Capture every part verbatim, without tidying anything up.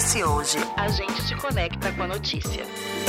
Acontece hoje. A gente te conecta com a notícia.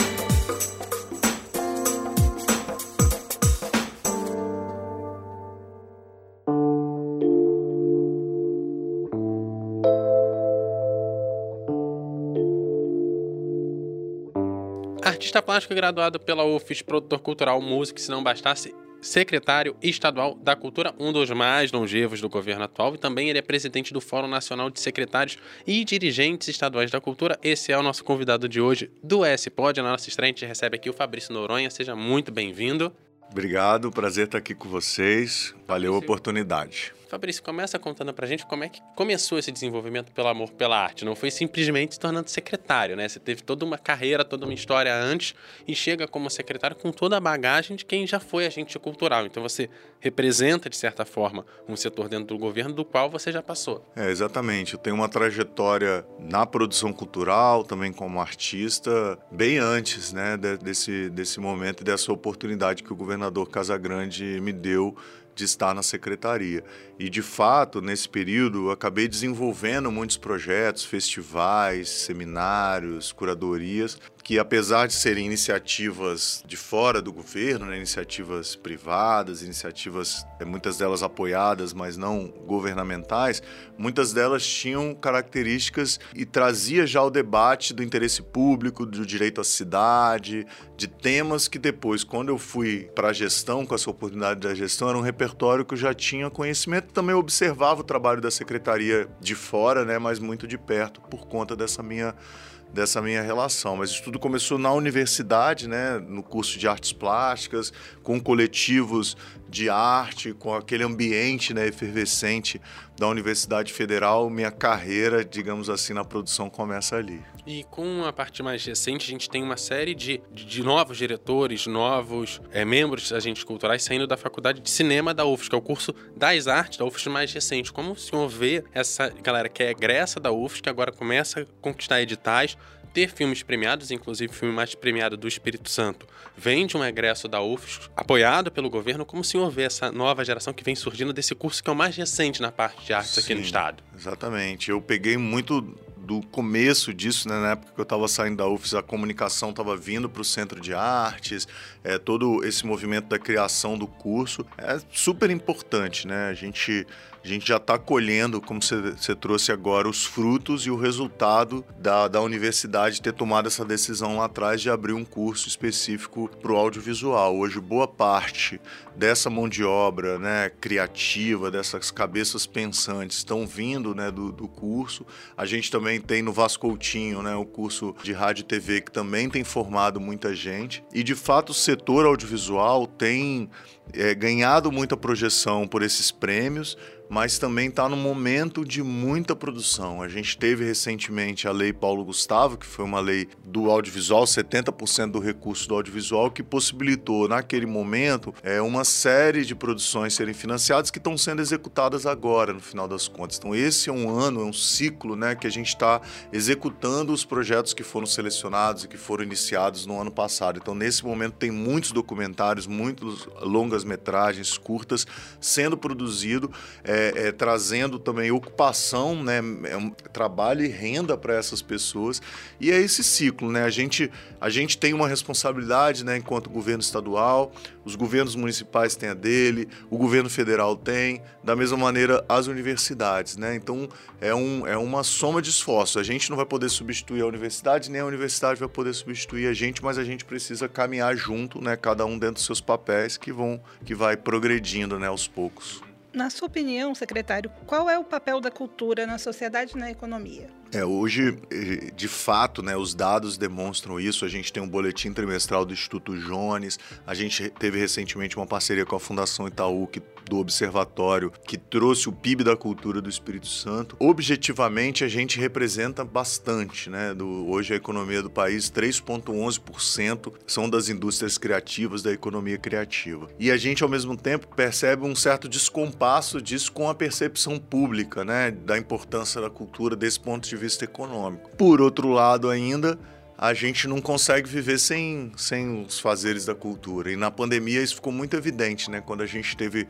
Artista plástico graduado pela U F S, produtor cultural, músico, se não bastasse, secretário estadual da Cultura, um dos mais longevos do governo atual, e também ele é presidente do Fórum Nacional de Secretários e Dirigentes Estaduais da Cultura. Esse é o nosso convidado de hoje do S-Pod. Na nossa estreia, a gente recebe aqui o Fabrício Noronha. Seja muito bem-vindo. Obrigado, prazer estar aqui com vocês. Valeu a oportunidade. Fabrício, começa contando pra gente como é que começou esse desenvolvimento pelo amor pela arte. Não foi simplesmente se tornando secretário, né? Você teve toda uma carreira, toda uma história antes e chega como secretário com toda a bagagem de quem já foi agente cultural. Então você representa, de certa forma, um setor dentro do governo do qual você já passou. É, exatamente. Eu tenho uma trajetória na produção cultural, também como artista, bem antes, né, desse, desse momento e dessa oportunidade que o governador Casagrande me deu de estar na secretaria. E, de fato, nesse período, eu acabei desenvolvendo muitos projetos, festivais, seminários, curadorias, que, apesar de serem iniciativas de fora do governo, né, iniciativas privadas, iniciativas, muitas delas apoiadas, mas não governamentais, muitas delas tinham características e trazia já o debate do interesse público, do direito à cidade, de temas que depois, quando eu fui para a gestão, com essa oportunidade da gestão, era um repertório que eu já tinha conhecimento. Também observava o trabalho da secretaria de fora, né, mas muito de perto, por conta dessa minha, dessa minha relação. Mas isso tudo começou na universidade, né, no curso de artes plásticas, com coletivos de arte, com aquele ambiente, né, efervescente da Universidade Federal. Minha carreira, digamos assim, na produção começa ali. E com a parte mais recente, a gente tem uma série de, de, de novos diretores, novos é, membros de agentes culturais saindo da Faculdade de Cinema da U F S, que é o curso das artes da U F S mais recente. Como o senhor vê essa galera que é egressa da U F S, que agora começa a conquistar editais, ter filmes premiados, inclusive o filme mais premiado do Espírito Santo, vem de um egresso da U F S, apoiado pelo governo. Como o senhor vê essa nova geração que vem surgindo desse curso que é o mais recente na parte de artes Sim, aqui no estado? Exatamente. Eu peguei muito do começo disso, né? Na época que eu estava saindo da U F S, a comunicação estava vindo para o Centro de Artes, é, todo esse movimento da criação do curso é super importante, né? A gente, a gente já está colhendo, como você trouxe agora, os frutos e o resultado da, da universidade ter tomado essa decisão lá atrás de abrir um curso específico para o audiovisual. Hoje, boa parte dessa mão de obra, né, criativa, dessas cabeças pensantes estão vindo, né, do, do curso. A gente também tem no Vasco Coutinho, né, o curso de rádio e T V, que também tem formado muita gente. E, de fato, o setor audiovisual tem é, ganhado muita projeção por esses prêmios, mas também está num momento de muita produção. A gente teve recentemente a Lei Paulo Gustavo, que foi uma lei do audiovisual, setenta por cento do recurso do audiovisual, que possibilitou, naquele momento, é, uma série de produções serem financiadas que estão sendo executadas agora, no final das contas. Então, esse é um ano, é um ciclo, né, que a gente está executando os projetos que foram selecionados e que foram iniciados no ano passado. Então, nesse momento, tem muitos documentários, muitas longas-metragens, curtas, sendo produzido, é, É, é, trazendo também ocupação, né, é um trabalho e renda para essas pessoas. E é esse ciclo, né? A gente, a gente tem uma responsabilidade, né, enquanto governo estadual, os governos municipais têm a dele, o governo federal tem, da mesma maneira as universidades, né? Então é, um, é uma soma de esforços. A gente não vai poder substituir a universidade, nem a universidade vai poder substituir a gente, mas a gente precisa caminhar junto, né, cada um dentro dos seus papéis, que, vão, que vai progredindo, né, aos poucos. Na sua opinião, secretário, qual é o papel da cultura na sociedade e na economia? É, hoje, de fato, né, os dados demonstram isso. A gente tem um boletim trimestral do Instituto Jones, a gente teve recentemente uma parceria com a Fundação Itaú, que, do Observatório, que trouxe o P I B da cultura do Espírito Santo. Objetivamente, a gente representa bastante, né? Do, hoje, a economia do país, três vírgula onze por cento são das indústrias criativas, da economia criativa. E a gente, ao mesmo tempo, percebe um certo descompasso disso com a percepção pública, né, da importância da cultura desse ponto de vista econômico. Por outro lado, ainda, a gente não consegue viver sem, sem os fazeres da cultura. E na pandemia isso ficou muito evidente, né? Quando a gente teve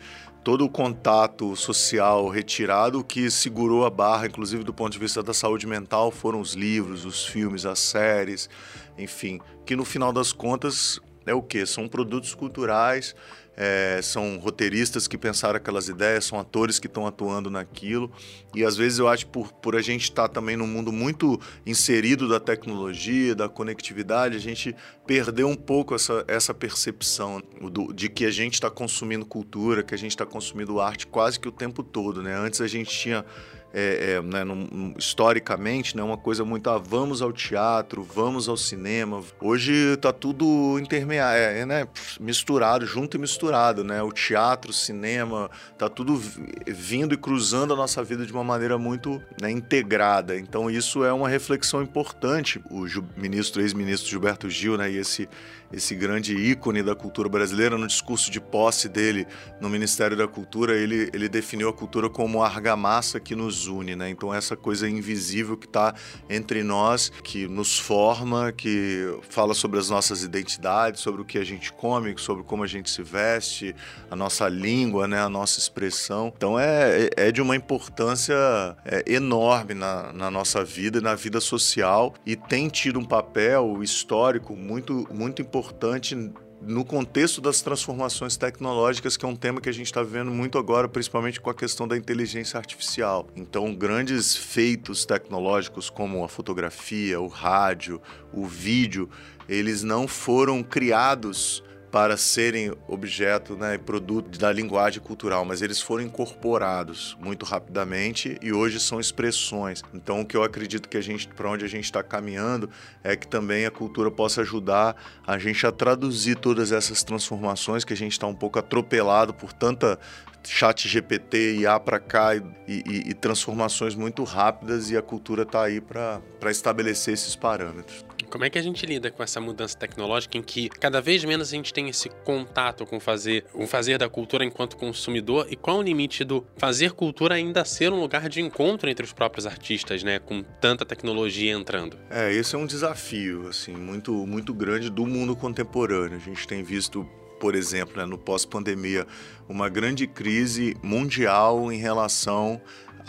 todo o contato social retirado. O que segurou a barra, inclusive do ponto de vista da saúde mental, foram os livros, os filmes, as séries, enfim, que no final das contas é o quê? São produtos culturais, é, são roteiristas que pensaram aquelas ideias, são atores que estão atuando naquilo, e às vezes eu acho que por, por a gente estar também num mundo muito inserido da tecnologia, da conectividade, a gente perdeu um pouco essa, essa percepção do, de que a gente está consumindo cultura, que a gente está consumindo arte quase que o tempo todo, né? Antes a gente tinha É, é, né, num, historicamente, né, uma coisa muito, ah, vamos ao teatro, vamos ao cinema. Hoje está tudo intermeado, é, é, né, misturado, junto e misturado, né? O teatro, o cinema, está tudo vindo e cruzando a nossa vida de uma maneira muito, né, integrada. Então isso é uma reflexão importante. O ministro, ex-ministro Gilberto Gil, né, e esse, esse grande ícone da cultura brasileira, no discurso de posse dele no Ministério da Cultura, ele, ele definiu a cultura como a argamassa que nos une, né? Então essa coisa invisível que está entre nós, que nos forma, que fala sobre as nossas identidades, sobre o que a gente come, sobre como a gente se veste, a nossa língua, né? A nossa expressão. Então é, é de uma importância é, enorme na, na nossa vida e na vida social, e tem tido um papel histórico muito, muito importante no contexto das transformações tecnológicas, que é um tema que a gente está vivendo muito agora, principalmente com a questão da inteligência artificial. Então, grandes feitos tecnológicos como a fotografia, o rádio, o vídeo, eles não foram criados para serem objeto, né, produto da linguagem cultural, mas eles foram incorporados muito rapidamente e hoje são expressões. Então, o que eu acredito que a gente, para onde a gente está caminhando, é que também a cultura possa ajudar a gente a traduzir todas essas transformações, que a gente está um pouco atropelado por tanta chat G P T, I A para cá e, e, e transformações muito rápidas, e a cultura está aí para estabelecer esses parâmetros. Como é que a gente lida com essa mudança tecnológica em que cada vez menos a gente tem esse contato com fazer, o fazer da cultura enquanto consumidor, e qual o limite do fazer cultura ainda ser um lugar de encontro entre os próprios artistas, né, com tanta tecnologia entrando? É, esse é um desafio assim, muito, muito grande do mundo contemporâneo. A gente tem visto, por exemplo, né, no pós-pandemia, uma grande crise mundial em relação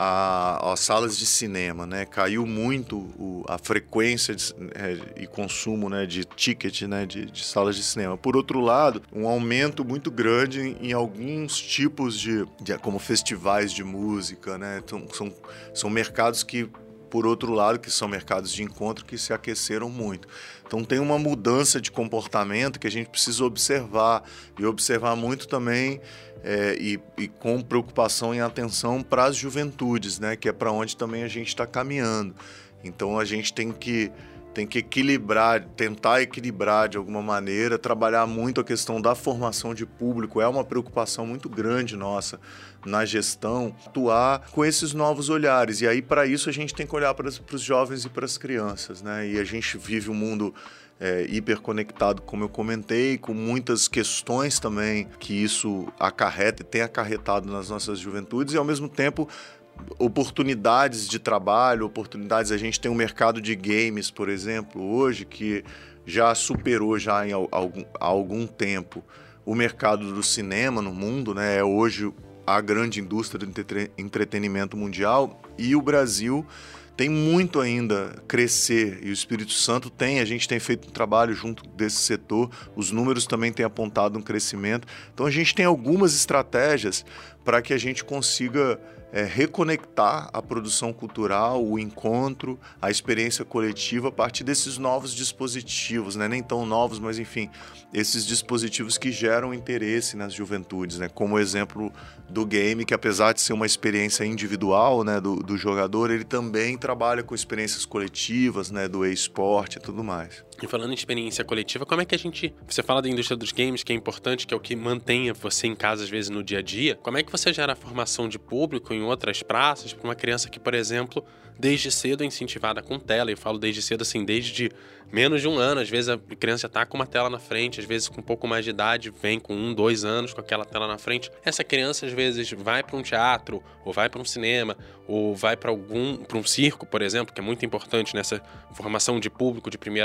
às salas de cinema, né? Caiu muito o, a frequência de, é, e consumo, né, de ticket, né, de, de salas de cinema. Por outro lado, um aumento muito grande em, em alguns tipos de, de, como festivais de música, né? Então, são, são mercados que, por outro lado, que são mercados de encontro, que se aqueceram muito. Então tem uma mudança de comportamento que a gente precisa observar, e observar muito também, é, e, e com preocupação e atenção para as juventudes, né, que é para onde também a gente está caminhando. Então a gente tem que, tem que equilibrar, tentar equilibrar de alguma maneira, trabalhar muito a questão da formação de público. É uma preocupação muito grande nossa na gestão, atuar com esses novos olhares. E aí, para isso, a gente tem que olhar para os jovens e para as crianças, né? E a gente vive um mundo é, hiperconectado, como eu comentei, com muitas questões também que isso acarreta e tem acarretado nas nossas juventudes, e, ao mesmo tempo, oportunidades de trabalho, oportunidades. A gente tem um mercado de games, por exemplo, hoje, que já superou já em algum, há algum tempo o mercado do cinema no mundo, né? É hoje a grande indústria do entretenimento mundial, e o Brasil tem muito ainda a crescer, e o Espírito Santo tem, a gente tem feito um trabalho junto desse setor, os números também têm apontado um crescimento. Então a gente tem algumas estratégias para que a gente consiga é, reconectar a produção cultural, o encontro, a experiência coletiva a partir desses novos dispositivos, né? Nem tão novos, mas enfim, esses dispositivos que geram interesse nas juventudes, né? Como o exemplo do game, que apesar de ser uma experiência individual, né, do, do jogador, ele também trabalha com experiências coletivas, né, do e-sport e tudo mais. E falando em experiência coletiva, como é que a gente... Você fala da indústria dos games, que é importante, que é o que mantenha você em casa, às vezes, no dia a dia. Como é que você gera a formação de público em outras praças para uma criança que, por exemplo, desde cedo é incentivada com tela? Eu falo desde cedo, assim, desde menos de um ano. Às vezes a criança já tá com uma tela na frente, às vezes com um pouco mais de idade, vem com um, dois anos com aquela tela na frente. Essa criança, às vezes, vai para um teatro, ou vai para um cinema, ou vai para algum, para um circo, por exemplo, que é muito importante nessa formação de público de primeira geração.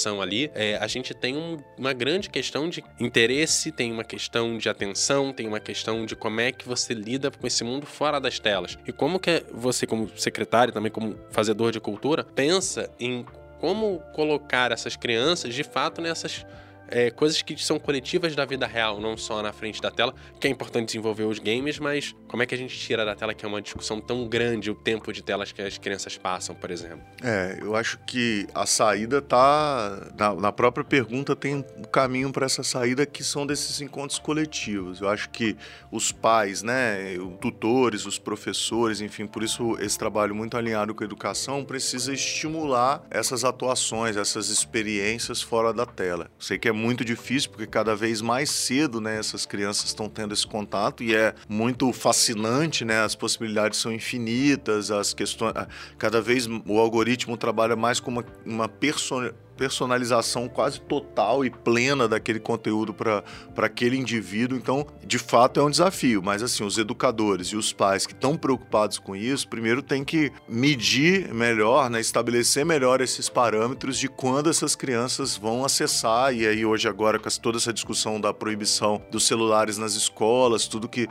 discussão ali, é, a gente tem um, uma grande questão de interesse, tem uma questão de atenção, tem uma questão de como é que você lida com esse mundo fora das telas. E como que você, como secretário, também como fazedor de cultura, pensa em como colocar essas crianças, de fato, nessas é, coisas que são coletivas da vida real, não só na frente da tela, que é importante desenvolver os games, mas como é que a gente tira da tela, que é uma discussão tão grande, o tempo de telas que as crianças passam, por exemplo? É, eu acho que a saída tá... Na, na própria pergunta tem um caminho para essa saída, que são desses encontros coletivos. Eu acho que os pais, né, os tutores, os professores, enfim, por isso esse trabalho muito alinhado com a educação precisa estimular essas atuações, essas experiências fora da tela. Sei que é muito difícil, porque cada vez mais cedo, né, essas crianças estão tendo esse contato, e é muito fascinante, né, as possibilidades são infinitas, as questões, cada vez o algoritmo trabalha mais com uma, uma person, personalização quase total e plena daquele conteúdo para aquele indivíduo. Então, de fato, é um desafio, mas assim, os educadores e os pais que estão preocupados com isso, primeiro tem que medir melhor, né, estabelecer melhor esses parâmetros de quando essas crianças vão acessar. E aí hoje agora com toda essa discussão da proibição dos celulares nas escolas, tudo que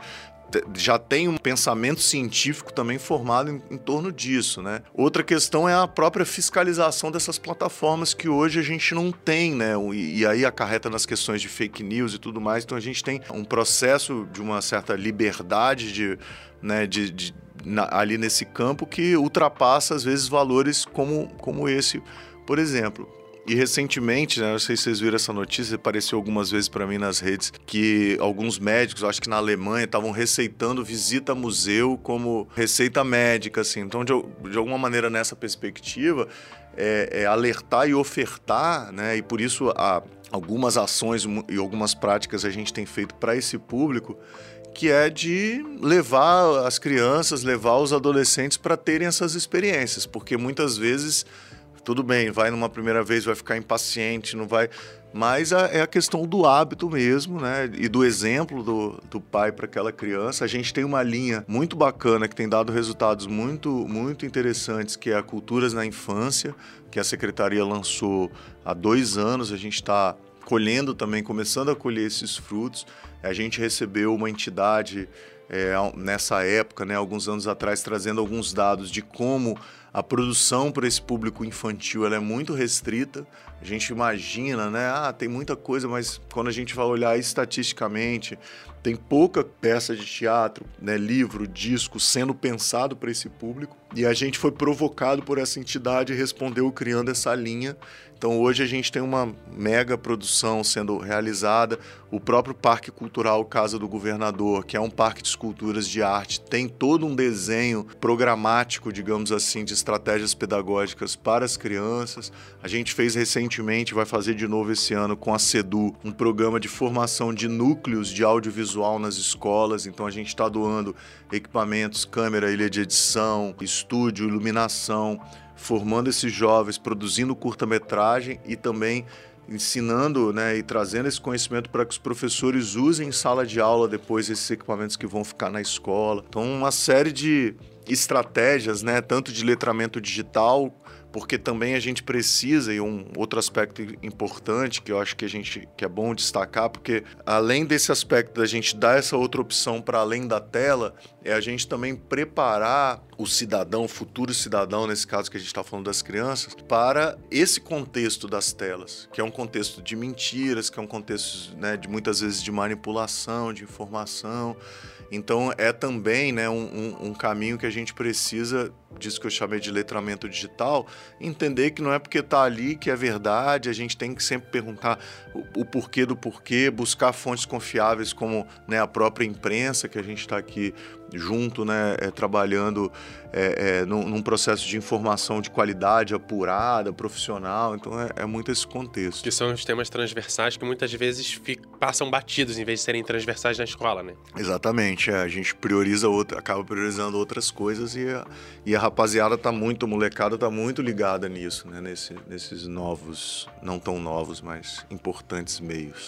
já tem um pensamento científico também formado em, em torno disso, né? Outra questão é a própria fiscalização dessas plataformas, que hoje a gente não tem, né? E, e aí acarreta nas questões de fake news e tudo mais. Então a gente tem um processo de uma certa liberdade de, né, de, de, na, ali nesse campo, que ultrapassa às vezes valores como, como esse, por exemplo. E recentemente, né, não sei se vocês viram essa notícia, apareceu algumas vezes para mim nas redes, que alguns médicos, acho que na Alemanha, estavam receitando visita a museu como receita médica, assim. Então, de, de alguma maneira, nessa perspectiva, é, é alertar e ofertar, né, e por isso há algumas ações e algumas práticas a gente tem feito para esse público, que é de levar as crianças, levar os adolescentes para terem essas experiências, porque muitas vezes... Tudo bem, vai numa primeira vez, vai ficar impaciente, não vai... Mas a, é a questão do hábito mesmo, né? E do exemplo do, do pai para aquela criança. A gente tem uma linha muito bacana que tem dado resultados muito, muito interessantes, que é a Culturas na Infância, que a Secretaria lançou há dois anos. A gente está colhendo também, começando a colher esses frutos. A gente recebeu uma entidade é, nessa época, né, alguns anos atrás, trazendo alguns dados de como a produção para esse público infantil ela é muito restrita. A gente imagina, né? Ah, tem muita coisa, mas quando a gente vai olhar estatisticamente, tem pouca peça de teatro, né, livro, disco sendo pensado para esse público. E a gente foi provocado por essa entidade e respondeu criando essa linha. Então hoje a gente tem uma mega produção sendo realizada. O próprio Parque Cultural Casa do Governador, que é um parque de esculturas de arte, tem todo um desenho programático, digamos assim, de estratégias pedagógicas para as crianças. A gente fez recentemente, vai fazer de novo esse ano com a SEDU, um programa de formação de núcleos de audiovisual nas escolas. Então a gente está doando equipamentos, câmera, ilha de edição, estúdio, iluminação, formando esses jovens, produzindo curta-metragem e também ensinando, né, e trazendo esse conhecimento para que os professores usem em sala de aula depois esses equipamentos que vão ficar na escola. Então, uma série de estratégias, né, tanto de letramento digital, porque também a gente precisa, e um outro aspecto importante que eu acho que a gente que é bom destacar, porque além desse aspecto da gente dar essa outra opção para além da tela, é a gente também preparar o cidadão, o futuro cidadão, nesse caso que a gente está falando das crianças, para esse contexto das telas, que é um contexto de mentiras, que é um contexto, né, de muitas vezes de manipulação, de informação. Então é também, né, um, um, um caminho que a gente precisa, disso que eu chamei de letramento digital, entender que não é porque está ali que é verdade. A gente tem que sempre perguntar o, o porquê do porquê, buscar fontes confiáveis como, né, a própria imprensa, que a gente está aqui junto, né, é, trabalhando é, é, num, num processo de informação de qualidade, apurada, profissional. Então é, é muito esse contexto. Que são os temas transversais que muitas vezes ficam, passam batidos em vez de serem transversais na escola, né? Exatamente, é, a gente prioriza outra, acaba priorizando outras coisas e a, e a rapaziada tá muito, a molecada tá muito ligada nisso, né, Nesse, nesses novos, não tão novos, mas importantes meios.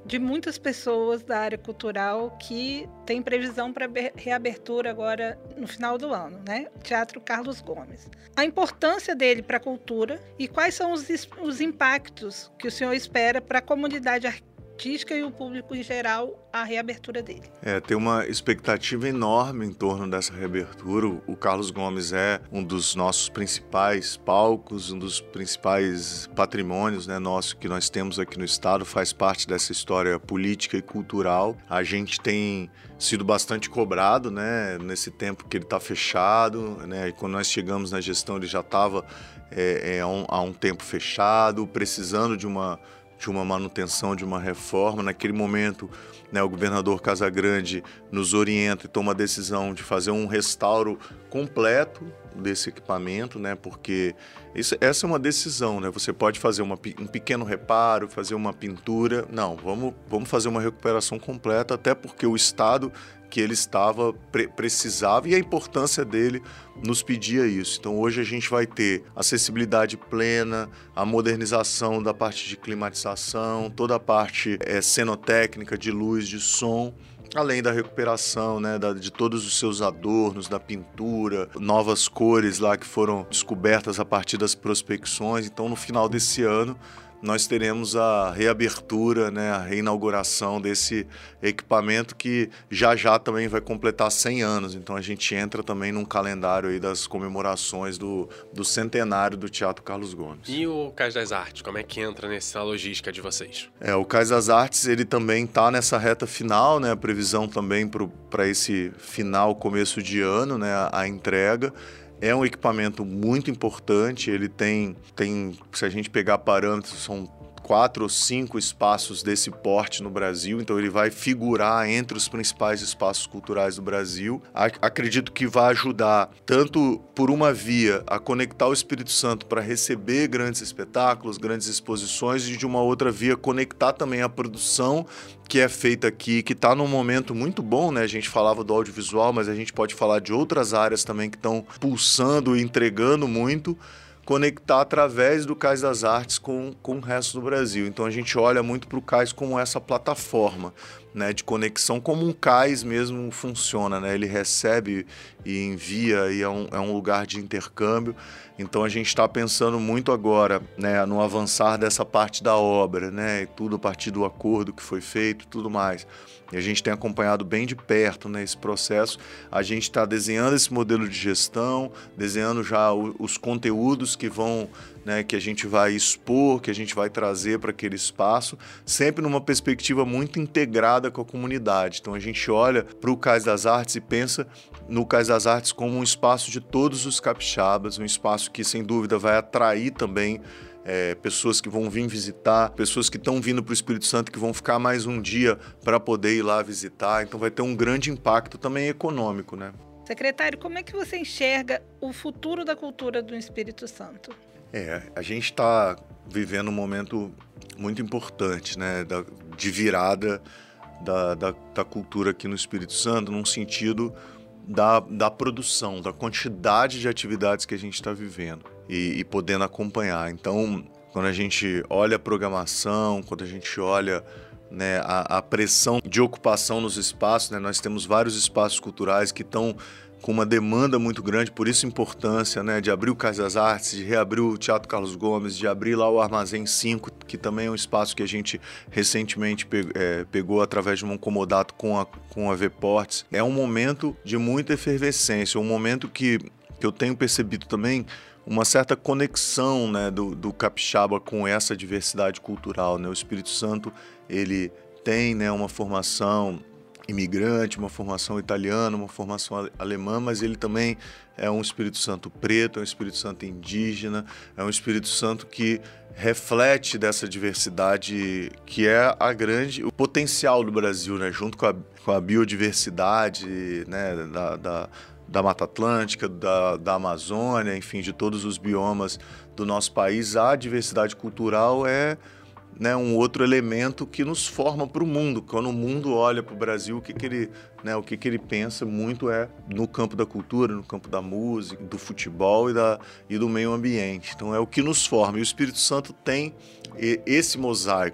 de muitas pessoas da área cultural que tem previsão para reabertura agora no final do ano, né? Teatro Carlos Gomes. A importância dele para a cultura e quais são os, os impactos que o senhor espera para a comunidade artística e o público em geral, a reabertura dele. É, tem uma expectativa enorme em torno dessa reabertura. O Carlos Gomes é um dos nossos principais palcos, um dos principais patrimônios, né, nosso que nós temos aqui no estado, faz parte dessa história política e cultural. A gente tem sido bastante cobrado, né, nesse tempo que ele está fechado, né, e quando nós chegamos na gestão ele já estava é, é, há, um, há um tempo fechado, precisando de uma de uma manutenção, de uma reforma. Naquele momento, né, o governador Casagrande nos orienta e toma a decisão de fazer um restauro completo desse equipamento, né, porque isso, essa é uma decisão, né, você pode fazer uma, um pequeno reparo, fazer uma pintura, não, vamos, vamos fazer uma recuperação completa, até porque o estado que ele estava, pre precisava, e a importância dele nos pedia isso. Então hoje a gente vai ter acessibilidade plena, a modernização da parte de climatização, toda a parte é, cenotécnica, de luz, de som, além da recuperação, né, da, de todos os seus adornos, da pintura, novas cores lá que foram descobertas a partir das prospecções. Então no final desse ano nós teremos a reabertura, né, a reinauguração desse equipamento que já já também vai completar cem anos. Então a gente entra também num calendário aí das comemorações do, do centenário do Teatro Carlos Gomes. E o Cais das Artes, como é que entra nessa logística de vocês? É, o Cais das Artes ele também está nessa reta final, né, a previsão também para esse final, começo de ano, né, a, a entrega. É um equipamento muito importante, ele tem, tem, se a gente pegar parâmetros, são quatro ou cinco espaços desse porte no Brasil, então ele vai figurar entre os principais espaços culturais do Brasil. Acredito que vai ajudar tanto por uma via a conectar o Espírito Santo para receber grandes espetáculos, grandes exposições, e de uma outra via conectar também a produção que é feita aqui, que está num momento muito bom, né? A gente falava do audiovisual, mas a gente pode falar de outras áreas também que estão pulsando e entregando muito, conectar através do Cais das Artes com, com o resto do Brasil. Então a gente olha muito para o Cais como essa plataforma, né, de conexão, como um cais mesmo funciona, né? Ele recebe e envia e é um, é um lugar de intercâmbio. Então a gente está pensando muito agora, né, no avançar dessa parte da obra, né, e tudo a partir do acordo que foi feito e tudo mais. E a gente tem acompanhado bem de perto, né, esse processo. A gente está desenhando esse modelo de gestão, desenhando já o, os conteúdos que vão, né, que a gente vai expor, que a gente vai trazer para aquele espaço, sempre numa perspectiva muito integrada com a comunidade. Então a gente olha para o Cais das Artes e pensa no Cais das Artes como um espaço de todos os capixabas, um espaço que sem dúvida vai atrair também É, pessoas que vão vir visitar, pessoas que estão vindo para o Espírito Santo que vão ficar mais um dia para poder ir lá visitar. Então vai ter um grande impacto também econômico, né? Secretário, como é que você enxerga o futuro da cultura do Espírito Santo? É, a gente está vivendo um momento muito importante, né, da, de virada da, da, da cultura aqui no Espírito Santo, num sentido da, da produção, da quantidade de atividades que a gente está vivendo. E, e podendo acompanhar. Então, quando a gente olha a programação, quando a gente olha, né, a, a pressão de ocupação nos espaços, né, nós temos vários espaços culturais que estão com uma demanda muito grande, por isso a importância, né, de abrir o Cais das Artes, de reabrir o Teatro Carlos Gomes, de abrir lá o Armazém cinco, que também é um espaço que a gente recentemente pegou, é, pegou através de um comodato com a, com a V-Ports. É um momento de muita efervescência, um momento que, que eu tenho percebido também uma certa conexão, né, do, do capixaba com essa diversidade cultural, né? O Espírito Santo, ele tem, né, uma formação imigrante, uma formação italiana, uma formação alemã, mas ele também é um Espírito Santo preto, é um Espírito Santo indígena, é um Espírito Santo que reflete dessa diversidade que é a grande, o potencial do Brasil, né, junto com a, com a biodiversidade, né, da, da da Mata Atlântica, da, da Amazônia, enfim, de todos os biomas do nosso país. A diversidade cultural é, né, um outro elemento que nos forma para o mundo. Quando o mundo olha para o Brasil, o que, que ele, né, o que, que ele pensa muito é no campo da cultura, no campo da música, do futebol e, da, e do meio ambiente. Então é o que nos forma. E o Espírito Santo tem esse mosaico,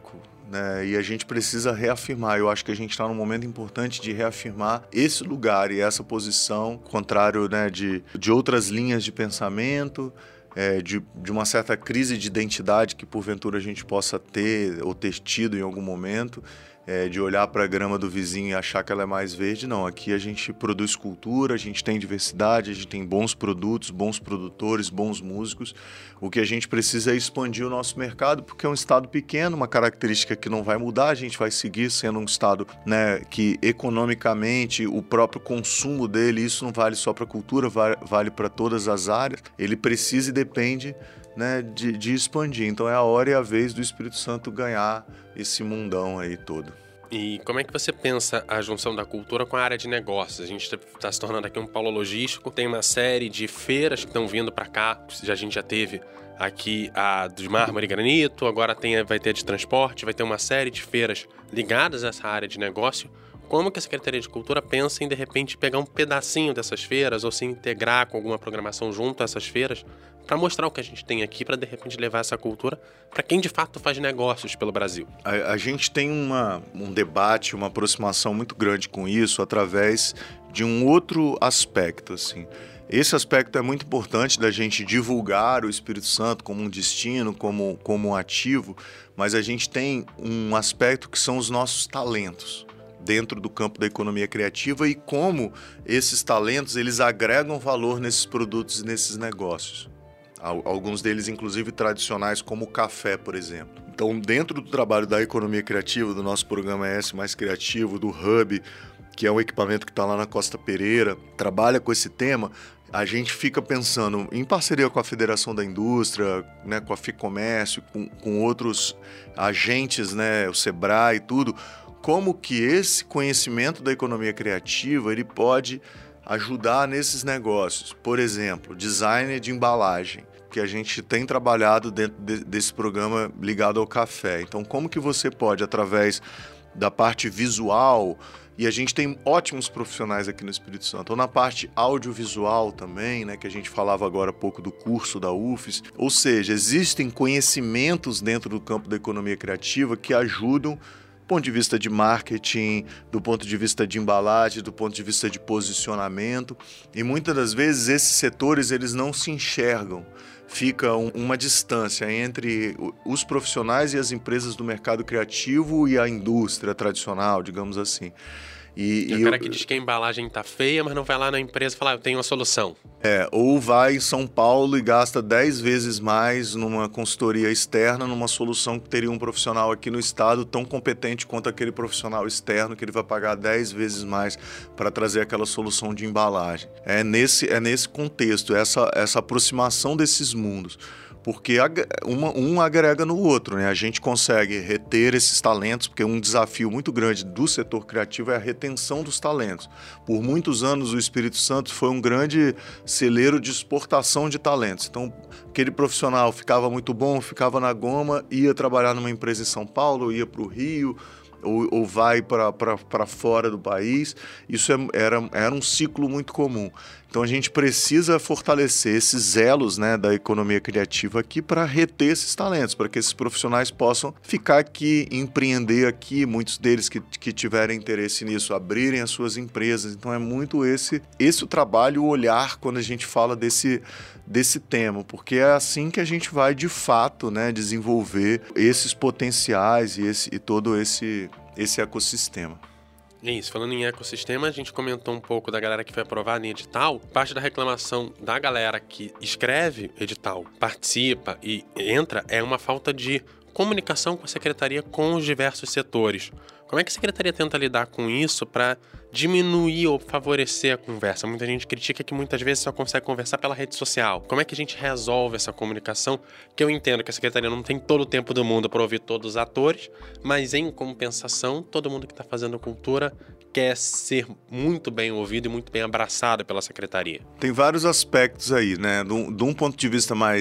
né? E a gente precisa reafirmar. Eu acho que a gente está num momento importante de reafirmar esse lugar e essa posição, contrário, né, de, de outras linhas de pensamento, é, de, de uma certa crise de identidade que porventura a gente possa ter ou ter tido em algum momento. É, de olhar para a grama do vizinho e achar que ela é mais verde. Não, aqui a gente produz cultura, a gente tem diversidade, a gente tem bons produtos, bons produtores, bons músicos. O que a gente precisa é expandir o nosso mercado, porque é um estado pequeno, uma característica que não vai mudar, a gente vai seguir sendo um estado, né, que economicamente o próprio consumo dele, isso não vale só para a cultura, vale, vale para todas as áreas, ele precisa e depende, né, de, de expandir. Então é a hora e a vez do Espírito Santo ganhar esse mundão aí todo. E como é que você pensa a junção da cultura com a área de negócios? A gente está se tornando aqui um polo logístico, tem uma série de feiras que estão vindo para cá, a gente já teve aqui a de mármore e granito, agora tem, vai ter a de transporte, vai ter uma série de feiras ligadas a essa área de negócio. Como que a Secretaria de Cultura pensa em, de repente, pegar um pedacinho dessas feiras ou se integrar com alguma programação junto a essas feiras para mostrar o que a gente tem aqui, para, de repente, levar essa cultura para quem, de fato, faz negócios pelo Brasil? A, a gente tem uma, um debate, uma aproximação muito grande com isso através de um outro aspecto, assim. Esse aspecto é muito importante da gente divulgar o Espírito Santo como um destino, como, como um ativo, mas a gente tem um aspecto que são os nossos talentos dentro do campo da economia criativa e como esses talentos eles agregam valor nesses produtos e nesses negócios. Alguns deles, inclusive, tradicionais, como o café, por exemplo. Então, dentro do trabalho da economia criativa, do nosso programa S Mais Criativo, do Hub, que é um equipamento que está lá na Costa Pereira, trabalha com esse tema, a gente fica pensando em parceria com a Federação da Indústria, né, com a Ficomércio, com, com outros agentes, né, o Sebrae e tudo, como que esse conhecimento da economia criativa ele pode ajudar nesses negócios. Por exemplo, design de embalagem, que a gente tem trabalhado dentro de, desse programa ligado ao café. Então, como que você pode, através da parte visual, e a gente tem ótimos profissionais aqui no Espírito Santo, ou na parte audiovisual também, né, que a gente falava agora há pouco do curso da U F E S, ou seja, existem conhecimentos dentro do campo da economia criativa que ajudam do ponto de vista de marketing, do ponto de vista de embalagem, do ponto de vista de posicionamento, e muitas das vezes esses setores eles não se enxergam. Fica um, uma distância entre os profissionais e as empresas do mercado criativo e a indústria tradicional, digamos assim. E, e o cara eu, que diz que a embalagem tá feia, mas não vai lá na empresa e fala, ah, eu tenho uma solução. É, ou vai em São Paulo e gasta dez vezes mais numa consultoria externa, numa solução que teria um profissional aqui no estado tão competente quanto aquele profissional externo, que ele vai pagar dez vezes mais para trazer aquela solução de embalagem. É nesse, é nesse contexto, essa, essa aproximação desses mundos. Porque uma, um agrega no outro, né? A gente consegue reter esses talentos, porque um desafio muito grande do setor criativo é a retenção dos talentos. Por muitos anos, o Espírito Santo foi um grande celeiro de exportação de talentos. Então, aquele profissional ficava muito bom, ficava na goma, ia trabalhar numa empresa em São Paulo, ia para o Rio, ou, ou vai para fora do país. Isso é, era, era um ciclo muito comum. Então a gente precisa fortalecer esses elos, né, da economia criativa aqui para reter esses talentos, para que esses profissionais possam ficar aqui, empreender aqui, muitos deles que, que tiverem interesse nisso, abrirem as suas empresas. Então é muito esse, esse o trabalho, o olhar quando a gente fala desse, desse tema, porque é assim que a gente vai de fato, né, desenvolver esses potenciais e, esse, e todo esse, esse ecossistema. Isso, falando em ecossistema, a gente comentou um pouco da galera que foi aprovada em edital. Parte da reclamação da galera que escreve edital, participa e entra é uma falta de comunicação com a secretaria com os diversos setores. Como é que a secretaria tenta lidar com isso para diminuir ou favorecer a conversa? Muita gente critica que muitas vezes só consegue conversar pela rede social. Como é que a gente resolve essa comunicação? Que eu entendo que a secretaria não tem todo o tempo do mundo para ouvir todos os atores, mas em compensação, todo mundo que está fazendo cultura quer ser muito bem ouvido e muito bem abraçado pela secretaria. Tem vários aspectos aí, né? De um ponto de vista mais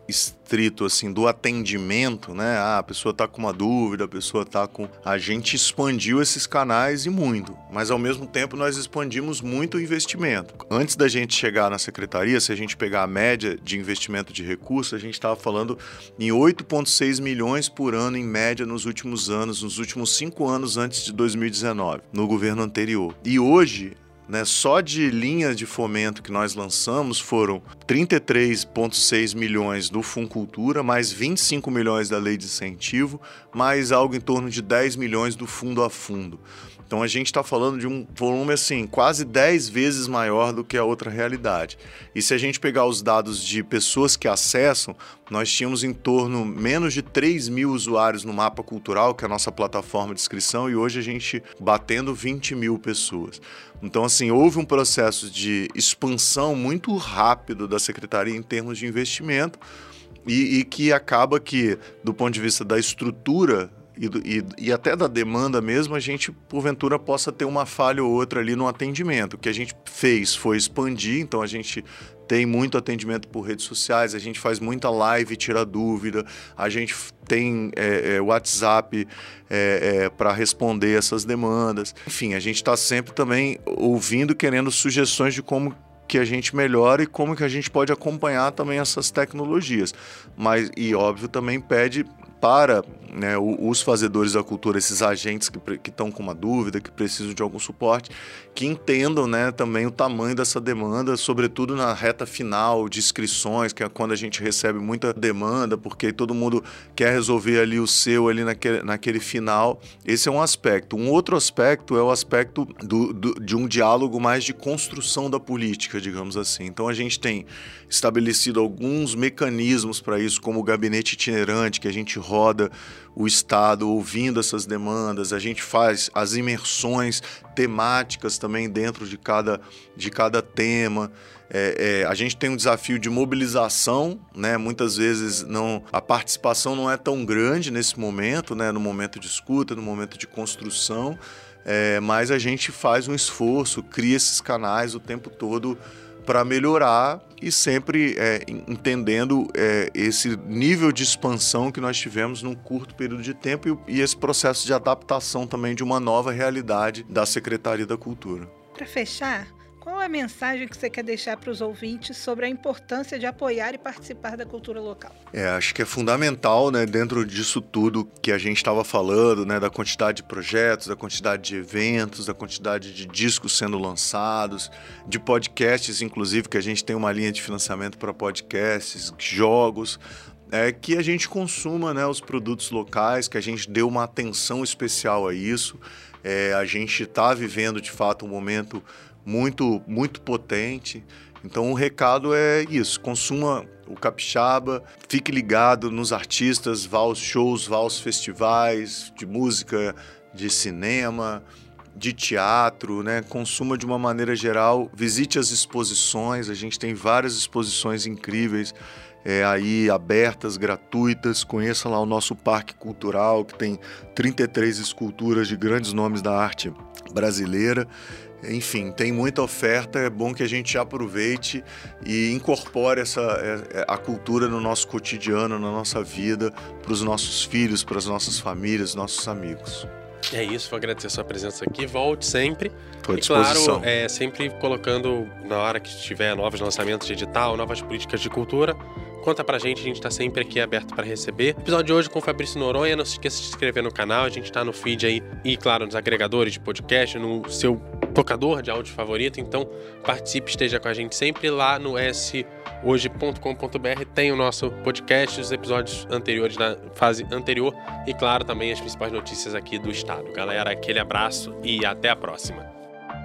estrito assim do atendimento, né? Ah, a pessoa está com uma dúvida, a pessoa está com... A gente expandiu esses canais e muito, mas ao mesmo tempo nós expandimos muito o investimento. Antes da gente chegar na secretaria, se a gente pegar a média de investimento de recursos, a gente estava falando em oito vírgula seis milhões por ano em média nos últimos anos, nos últimos cinco anos antes de dois mil e dezenove, no governo anterior. E hoje, né, só de linhas de fomento que nós lançamos foram trinta e três vírgula seis milhões do Funcultura, mais vinte e cinco milhões da Lei de Incentivo, mais algo em torno de dez milhões do Fundo a Fundo. Então a gente está falando de um volume assim, quase dez vezes maior do que a outra realidade. E se a gente pegar os dados de pessoas que acessam, nós tínhamos em torno menos de três mil usuários no Mapa Cultural, que é a nossa plataforma de inscrição, e hoje a gente batendo vinte mil pessoas. Então, assim, houve um processo de expansão muito rápido da Secretaria em termos de investimento e, e que acaba que, do ponto de vista da estrutura E, e, e até da demanda mesmo, a gente, porventura, possa ter uma falha ou outra ali no atendimento. O que a gente fez foi expandir, então a gente tem muito atendimento por redes sociais, a gente faz muita live, tira dúvida, a gente tem é, é, WhatsApp é, é, para responder essas demandas. Enfim, a gente está sempre também ouvindo, querendo sugestões de como que a gente melhora e como que a gente pode acompanhar também essas tecnologias. Mas, e óbvio, também pede para, né, os fazedores da cultura, esses agentes que estão com uma dúvida, que precisam de algum suporte, que entendam, né, também o tamanho dessa demanda, sobretudo na reta final de inscrições, que é quando a gente recebe muita demanda, porque todo mundo quer resolver ali o seu ali naquele, naquele final. Esse é um aspecto. Um outro aspecto é o aspecto do, do, de um diálogo mais de construção da política, digamos assim. Então a gente tem estabelecido alguns mecanismos para isso, como o gabinete itinerante, que a gente roda o Estado ouvindo essas demandas, a gente faz as imersões temáticas também dentro de cada, de cada tema. É, é, a gente tem um desafio de mobilização, né? Muitas vezes não, a participação não é tão grande nesse momento, né? No momento de escuta, no momento de construção, é, mas a gente faz um esforço, cria esses canais o tempo todo para melhorar e sempre é, entendendo é, esse nível de expansão que nós tivemos num curto período de tempo e, e esse processo de adaptação também de uma nova realidade da Secretaria da Cultura. Para fechar, qual é a mensagem que você quer deixar para os ouvintes sobre a importância de apoiar e participar da cultura local? É, acho que é fundamental, né, dentro disso tudo que a gente estava falando, né, da quantidade de projetos, da quantidade de eventos, da quantidade de discos sendo lançados, de podcasts, inclusive, que a gente tem uma linha de financiamento para podcasts, jogos, é que a gente consuma, né, os produtos locais, que a gente dê uma atenção especial a isso. É, a gente está vivendo, de fato, um momento muito, muito potente. Então o recado é isso, consuma o capixaba, fique ligado nos artistas, vá aos shows, vá aos festivais de música, de cinema, de teatro, né? Consuma de uma maneira geral, visite as exposições, a gente tem várias exposições incríveis é, aí abertas, gratuitas, conheça lá o nosso Parque Cultural, que tem trinta e três esculturas de grandes nomes da arte brasileira. Enfim, tem muita oferta, é bom que a gente aproveite e incorpore essa, a cultura no nosso cotidiano, na nossa vida, para os nossos filhos, para as nossas famílias, nossos amigos. É isso, vou agradecer a sua presença aqui, volte sempre. Estou à e claro, disposição. é, sempre colocando, na hora que tiver novos lançamentos de edital, novas políticas de cultura, conta pra gente, a gente tá sempre aqui aberto para receber. Episódio de hoje com o Fabrício Noronha, não se esqueça de se inscrever no canal, a gente tá no feed aí e, claro, nos agregadores de podcast, no seu tocador de áudio favorito, então participe, esteja com a gente sempre lá no s hoje ponto com ponto b r, tem o nosso podcast, os episódios anteriores da fase anterior e, claro, também as principais notícias aqui do estado. Galera, aquele abraço e até a próxima.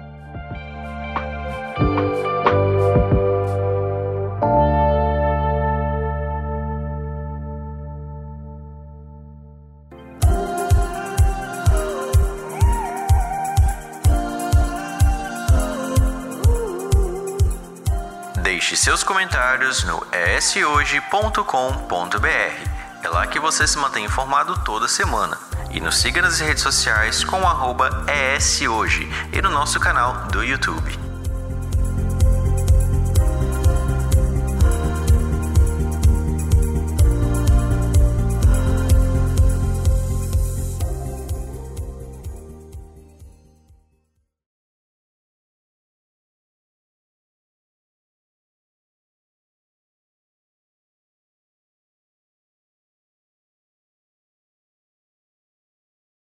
Deixe seus comentários no e s hoje ponto com ponto b r. É lá que você se mantém informado toda semana. E nos siga nas redes sociais com o arroba eshoje e no nosso canal do YouTube.